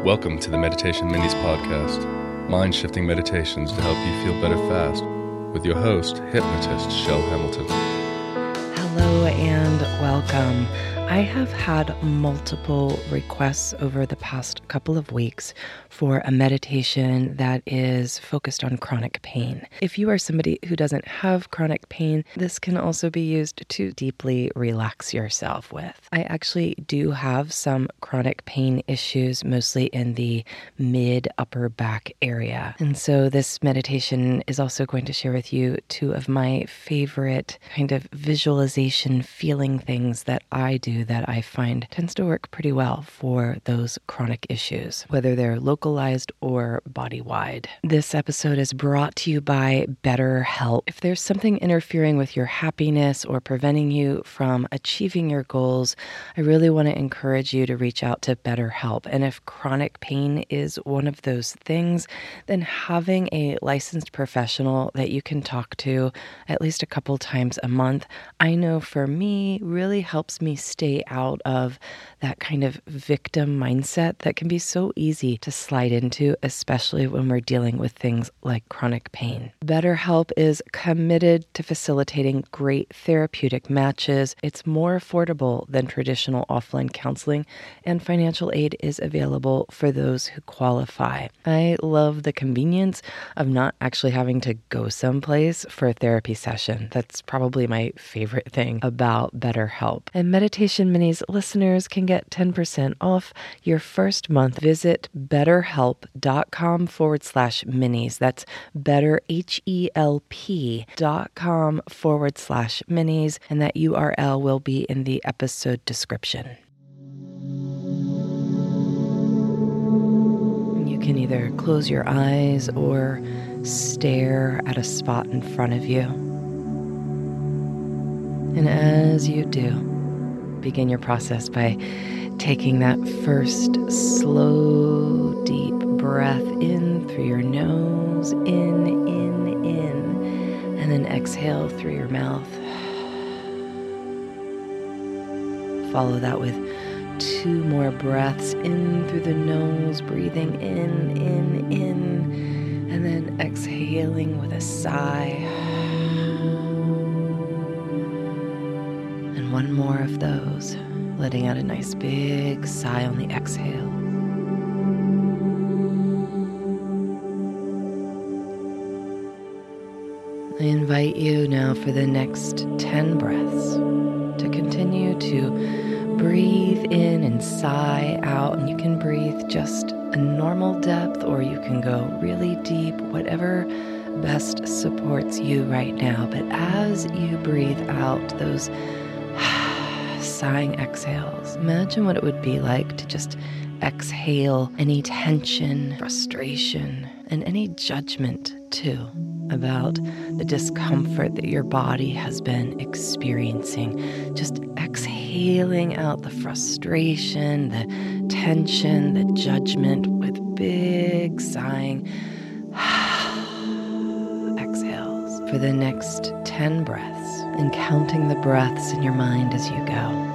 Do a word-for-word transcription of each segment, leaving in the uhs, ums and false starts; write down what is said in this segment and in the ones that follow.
Welcome to the Meditation Minis podcast, mind-shifting meditations to help you feel better fast, with your host, hypnotist Shell Hamilton. Hello and welcome. I have had multiple requests over the past couple of weeks for a meditation that is focused on chronic pain. If you are somebody who doesn't have chronic pain, this can also be used to deeply relax yourself with. I actually do have some chronic pain issues, mostly in the mid-upper back area. And so this meditation is also going to share with you two of my favorite kind of visualization feeling things that I do that I find tends to work pretty well for those chronic issues, whether they're localized or body-wide. This episode is brought to you by BetterHelp. If there's something interfering with your happiness or preventing you from achieving your goals, I really want to encourage you to reach out to BetterHelp. And if chronic pain is one of those things, then having a licensed professional that you can talk to at least a couple times a month, I know for me really helps me stay out of that kind of victim mindset that can be so easy to slide into, especially when we're dealing with things like chronic pain. BetterHelp is committed to facilitating great therapeutic matches. It's more affordable than traditional offline counseling, and financial aid is available for those who qualify. I love the convenience of not actually having to go someplace for a therapy session. That's probably my favorite thing about BetterHelp. And Meditation Minis listeners can get ten percent off your first month. Visit betterhelp.com forward slash minis. That's better, H E L P dot com forward slash minis. And that U R L will be in the episode description. You can either close your eyes or stare at a spot in front of you. And as you do, begin your process by taking that first slow, deep breath in through your nose, in, in, in, and then exhale through your mouth. Follow that with two more breaths in through the nose, breathing in, in, in, and then exhaling with a sigh. And one more of those, letting out a nice big sigh on the exhale. I invite you now for the next ten breaths to continue to breathe in and sigh out. And you can breathe just a normal depth, or you can go really deep, whatever best supports you right now. But as you breathe out those sighing exhales, imagine what it would be like to just exhale any tension, frustration, and any judgment too about the discomfort that your body has been experiencing. Just exhaling out the frustration, the tension, the judgment with big sighing exhales for the next ten breaths, and counting the breaths in your mind as you go.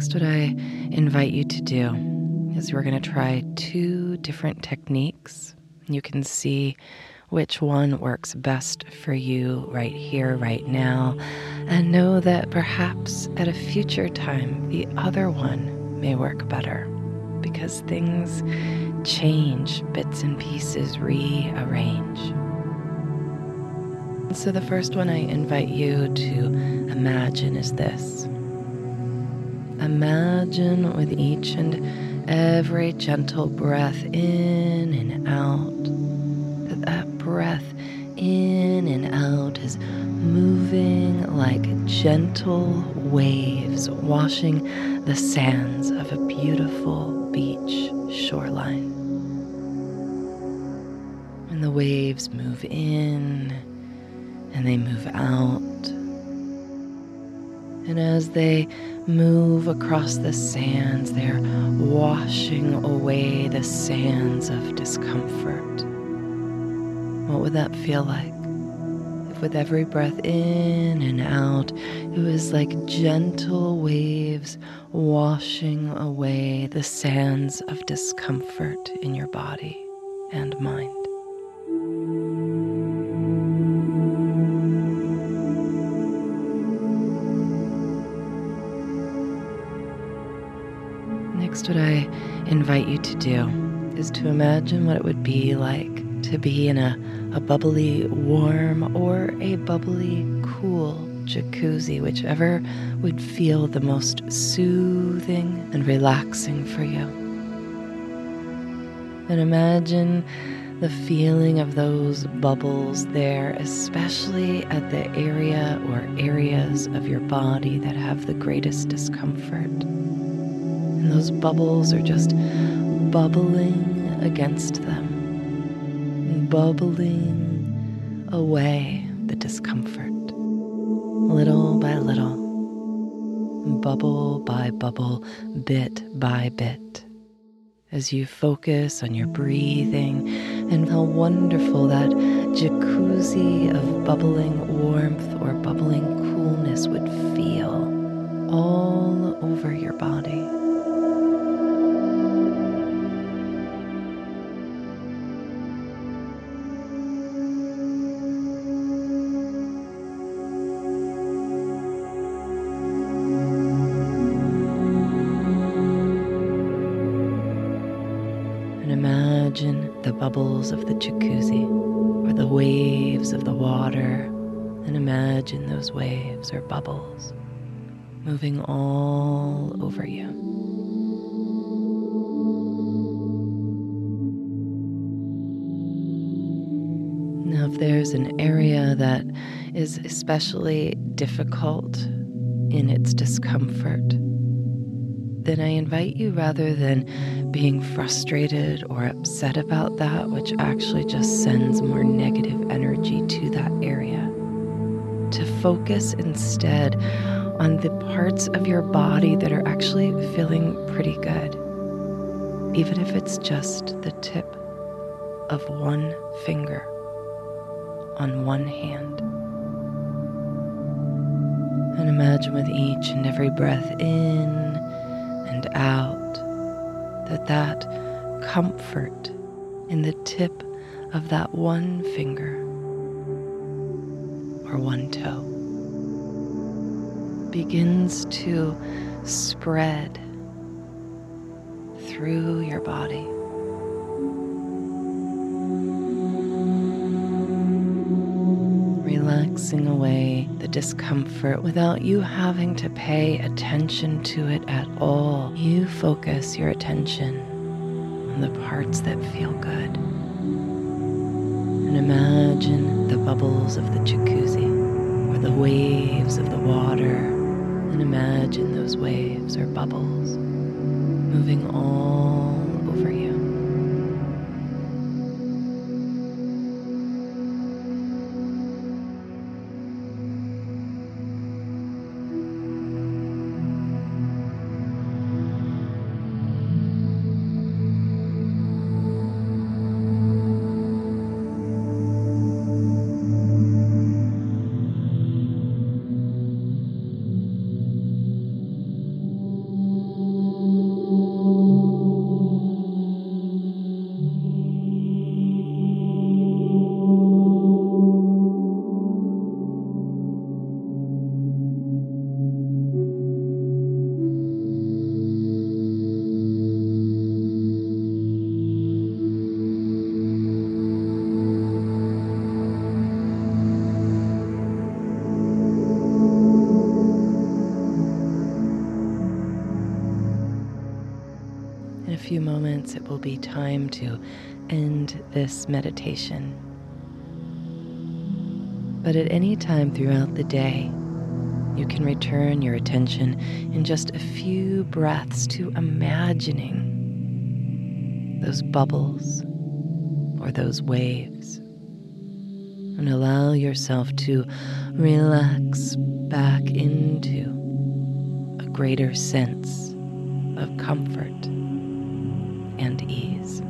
Next, what I invite you to do is we're going to try two different techniques. You can see which one works best for you right here, right now, and know that perhaps at a future time, the other one may work better because things change, bits and pieces rearrange. So the first one I invite you to imagine is this. Imagine with each and every gentle breath in and out, that that breath in and out is moving like gentle waves washing the sands of a beautiful beach shoreline. And the waves move in and they move out. And as they move across the sands, they're washing away the sands of discomfort. What would that feel like? If with every breath in and out, it was like gentle waves washing away the sands of discomfort in your body and mind. Next, what I invite you to do is to imagine what it would be like to be in a, a bubbly warm or a bubbly cool jacuzzi, whichever would feel the most soothing and relaxing for you. And imagine the feeling of those bubbles there, especially at the area or areas of your body that have the greatest discomfort. And those bubbles are just bubbling against them, bubbling away the discomfort, little by little, bubble by bubble, bit by bit, as you focus on your breathing and how wonderful that jacuzzi of bubbling warmth or bubbling coolness would feel all over your body. Imagine the bubbles of the jacuzzi or the waves of the water, and imagine those waves or bubbles moving all over you. Now, if there's an area that is especially difficult in its discomfort, then I invite you, rather than being frustrated or upset about that, which actually just sends more negative energy to that area, to focus instead on the parts of your body that are actually feeling pretty good, even if it's just the tip of one finger on one hand. And imagine with each and every breath in and out that that comfort in the tip of that one finger or one toe begins to spread through your body. Relaxing away the discomfort without you having to pay attention to it at all. You focus your attention on the parts that feel good. And imagine the bubbles of the jacuzzi or the waves of the water. And imagine those waves or bubbles moving all over you. will be time to end this meditation. But at any time throughout the day, you can return your attention in just a few breaths to imagining those bubbles or those waves, and allow yourself to relax back into a greater sense of comfort and ease.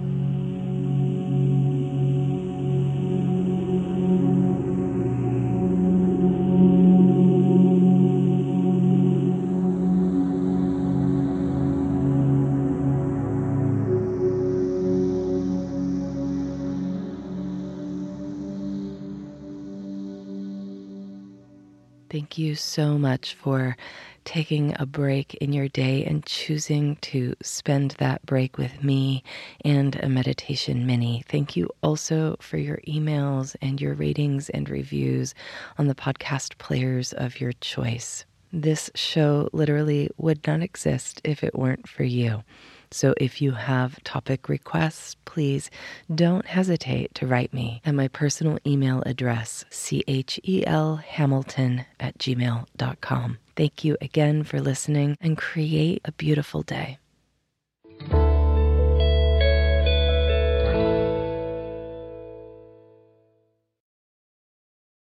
Thank you so much for taking a break in your day and choosing to spend that break with me and a meditation mini. Thank you also for your emails and your ratings and reviews on the podcast players of your choice. This show literally would not exist if it weren't for you. So if you have topic requests, please don't hesitate to write me at my personal email address, chelhamilton at gmail dot com. Thank you again for listening, and create a beautiful day.